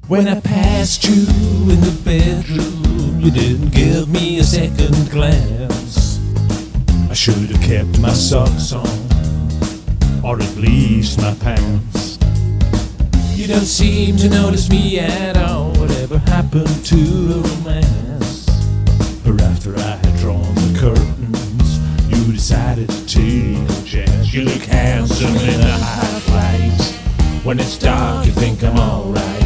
When I passed you in the bedroom, you didn't give me a second glance. I should have kept my socks on, or at least my pants. You don't seem to notice me at all. Whatever happened to romance? Or after I had drawn the curtains, you decided to take a chance. You look handsome in the high lights. When it's dark, you think I'm alright.